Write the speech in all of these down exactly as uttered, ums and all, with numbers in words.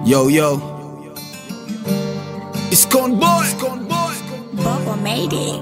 Yo, yo. It's Conboy. Bubba made it.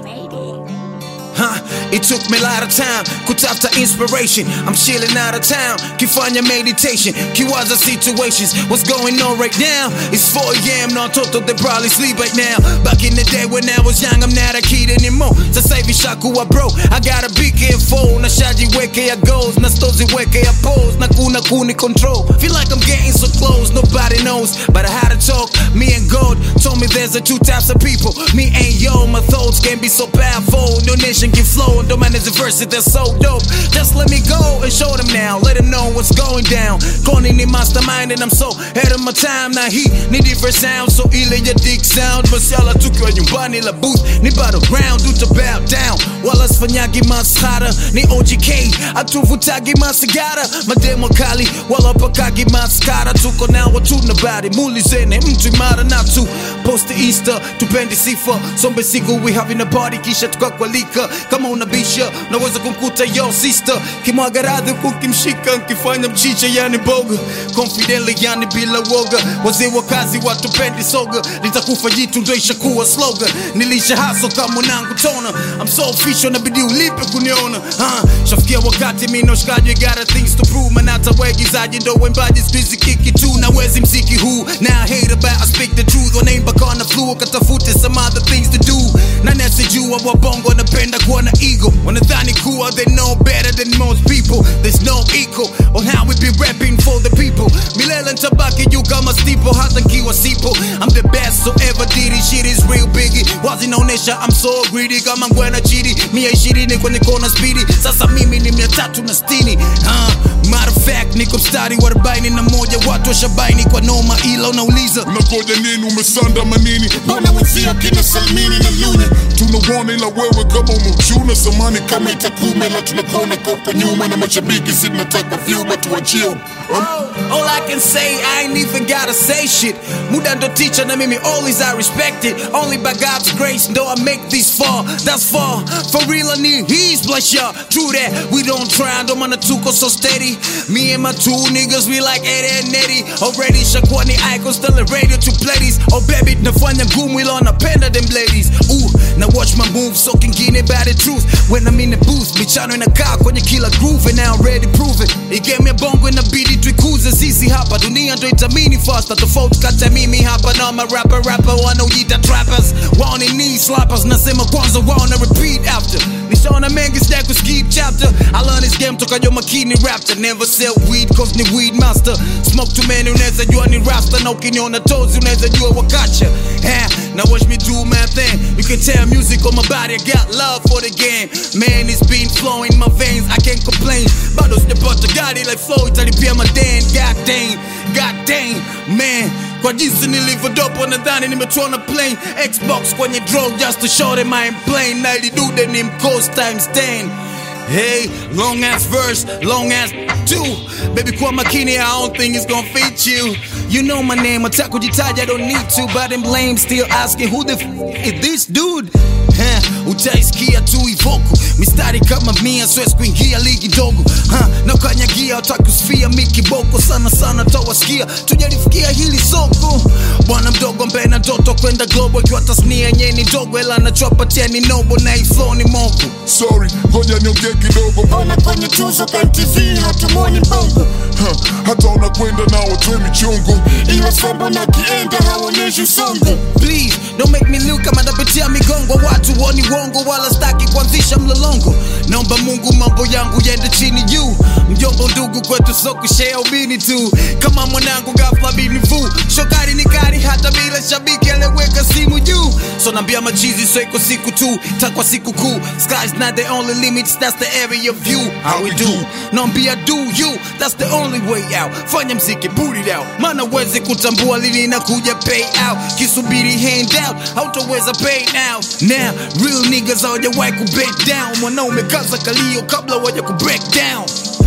Huh, it took me a lot of time kutafuta inspiration. I'm chilling out of town, kifanya meditation, kiwaza situations. What's going on right now? It's four a.m. No toto, they probably sleep right now. Back in the day when I was young, I'm not a kid anymore. Sasa hivi shakuwa bro, I gotta be careful. Na shaji weke ya goals, na stozi weke ya pose, na kuna kuni control. Feel like I'm getting so close, nobody knows, but I had to talk. Me and God told me there's a two types of people. Me and yo, my thoughts can be so powerful. No nation can flow, and don't manage the verses, they're so dope. Just let me go and show them now, let them know what's going down. Koni ni mastermind and I'm so ahead of my time. Now he need different sound, so ile ya dick sound. Masiala tukiwa nyumbani la booth, ni battleground, do to bow down. Wala sfanyagi maskhara, ni O G K, atuvutagi masigara. Mademo kali, wala pakagi maskara. Tuko na watu na body, mulizene mtu imara na tu. Post the Easter, tupendi sifa. Sombe siku we having a party, kisha tukakwalika. Kama unabisha, naweza kumkuta yo sister. Kimwaga radhi kukimshika, nkifanya mchicha yani boga. Confidently yani bila woga. Wazee wa kazi watu pendi soga. Nitakufa jitu ndo ishakuwa slogan. Nilisha haso kama mwanangu tona. I'm so official na bidi ulipe kuniona. uh, Shafikia wakati mino shikaji, got things to prove. Manata wegizaji ndo wembaji squeezy kiki tu. Na wezi mziki huu, now I hate about I speak the truth. Wanaimba kona flu, katafute some other things to do. Na nesijua wabongo napenda kuwa na ego. Wanadhani kuwa they know better than most people. There's no equal on how we be rapping for the people. Milele ntabaki juu kama steeple, hata nkiwa sipo. I'm the best so ever did it, shit is real biggie. Wazi naonesha I'm so greedy kama ngwena chidi. Mia ishirini kwenye kona speedy, sasa mimi ni mia tatu na stini. uh, Matter of fact, niko mstari wa arobaini na moja. Watu washabaini kwa noma ila unauliza unakoja nini, umesanda manini? Mbona wenzio kina Salmini na Luni Tunawana ila wewe kama umechuna samani. kama itakume ila tunakona kopa nyuma. Na mashabiki sinataka vyuma tuwachie. Oh, all I can say, I ain't even gotta say shit. Muda ndo teacher na mimi always I respect it. Only by God's grace, though I make this far. That's far, for real I need He's bless ya. True that, we don't try, ndo mana tuko so steady. Me and my two niggas, we like Eddie and Eddie. Already shakwani icons, still a radio to play these. Oh baby, nafanya gumu ila napenda them ladies. Ooh, now watch my moves, so kingine about the truth. When I'm in the booth, michano inakaa kwenye kila groove. And now I'm ready to prove it. It gave me a bongo na beat it. Tuikuze sisi hapa, dunia ndo itamini faster. Tofauti kata mimi hapa na ma rapper rapper wanaojiita trappers. Wao ni knee slappers, nasema kwanza wao na repeat after. Nishona mengi stack with skip chapter. I learn this game toka yo makini raptor. Never sell weed cause ni weed master. Smoke too many unaweza jua ni rasta. Na ukiniona tozi unaweza jua wakacha. yeah. Now watch me do my thing. You can tell music on my body, I got love for the game. Man, it's been flowing in my veins, I can't complain. Bado sijapata gari like flow italipia maden. God dang, god dang, man. Kwa jinsi nilivyo dope wanadhani nimetona plane. Xbox kwenye drone just to show them I ain't playing. Na ili dude ni mcoast times ten. Hey, long ass verse, long ass two. Baby kwa makini, I don't think it's gonna fit you. You know my name, ataka kujitaja, I don't need to. But them lame still asking who the f is this dude? Huh, utaisikia tu ivoko. Mistari kama mia, swezi kuingia ligi ndogo. huh, na ukanyagia, utakusifia mikiboko. Sana sana tawasikia, tujalifikia hili soko. Bwana mdogo mbena ndoto kwenda globo. Ikiwa tasnia nyeni dogo, ela nachopatia ni nobo. Na iflow ni moko. Sorry, ngoja niongee kidogo. Mbona kwenye tuzo kwa M T V hatumoni mbongo? huh, Hata unakwenda na watwe michongo. Ila sambo na kienda haonyeshi usongo. Please, don't make me look kama napitia migongo. Watu woni wongo, wala staki kuanzisha mlolongo. Naomba Mungu mambo yangu yende chini juu. Mjombo ndugu kwetu so kushare ubini tu. Kama mwanangu ghafla bini fu. Shokari ni kari hata bila shabiki aleweka simu juu. So nambia machizi so iko siku tu. Takwa siku kuu. Sky's not the only limits, that's the area of view. How we do, nambia do you, that's the only way out. Fanya mziki, put it out. Mana wezi kutambua lini na kuja pay out. Kisubiri hand out, hautaweza pay now. Now, real niggas hawajawahi ku back down. Mwanaume kaza kalio kabla waja ku break down.